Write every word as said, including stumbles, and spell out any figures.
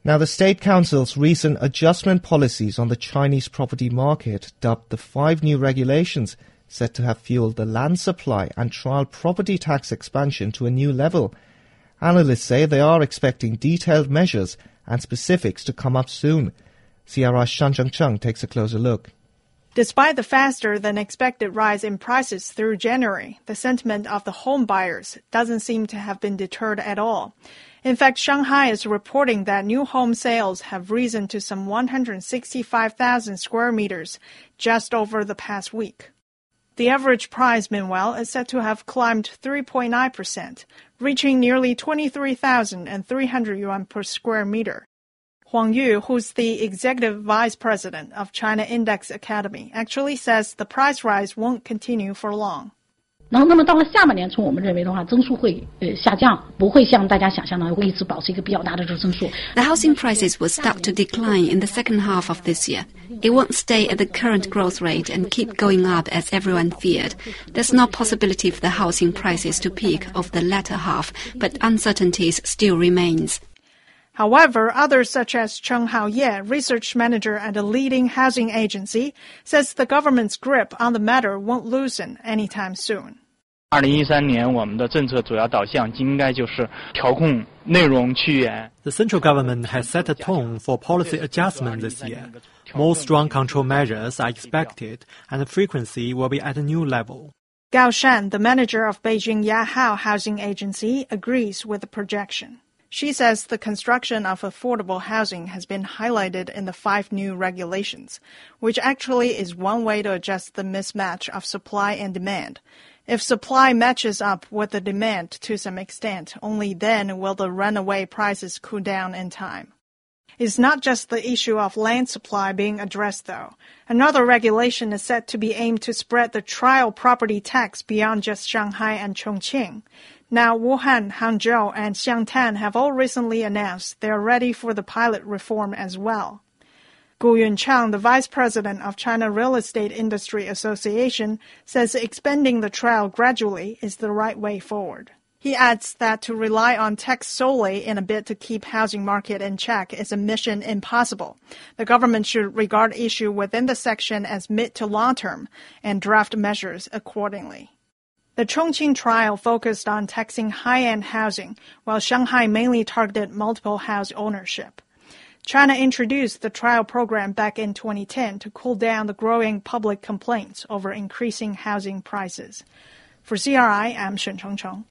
Now, the State Council's recent adjustment policies on the Chinese property market, dubbed the five new regulations, said to have fueled the land supply and trial property tax expansion to a new level. Analysts say they are expecting detailed measures and specifics to come up soon. C R I's Shan Chengcheng takes a closer look. Despite the faster-than-expected rise in prices through January, the sentiment of the home buyers doesn't seem to have been deterred at all. In fact, Shanghai is reporting that new home sales have risen to some one hundred sixty-five thousand square meters just over the past week. The average price, meanwhile, is said to have climbed three point nine percent, reaching nearly twenty-three thousand three hundred yuan per square meter. Huang Yu, who's the executive vice president of China Index Academy, actually says the price rise won't continue for long. 然后，那么到了下半年，从我们认为的话，增速会呃下降，不会像大家想象的会一直保持一个比较大的这个增速。 The housing prices will start to decline in the second half of this year. It won't stay at the current growth rate and keep going up as everyone feared. There's no possibility for the housing prices to peak of the latter half, but uncertainties still remains. However, others such as Cheng Haoye, research manager at a leading housing agency, says the government's grip on the matter won't loosen anytime soon. 二零一三年我们的政策主要导向应该就是调控内容趋严。 The central government has set a tone for policy adjustment this year. More strong control measures are expected, and the frequency will be at a new level. Gao Shan, the manager of Beijing Yahao Housing Agency, agrees with the projection. She says the construction of affordable housing has been highlighted in the five new regulations, which actually is one way to adjust the mismatch of supply and demand. If supply matches up with the demand to some extent, only then will the runaway prices cool down in time. It's not just the issue of land supply being addressed, though. Another regulation is set to be aimed to spread the trial property tax beyond just Shanghai and Chongqing. Now, Wuhan, Hangzhou, and Xiangtan have all recently announced they are ready for the pilot reform as well. Gu Yunchang, the vice president of China Real Estate Industry Association, says expanding the trial gradually is the right way forward. He adds that to rely on tax solely in a bid to keep housing market in check is a mission impossible. The government should regard issue within the section as mid to long term and draft measures accordingly. The Chongqing trial focused on taxing high-end housing, while Shanghai mainly targeted multiple house ownership. China introduced the trial program back in twenty ten to cool down the growing public complaints over increasing housing prices. For C R I, I'm Shen Chengcheng.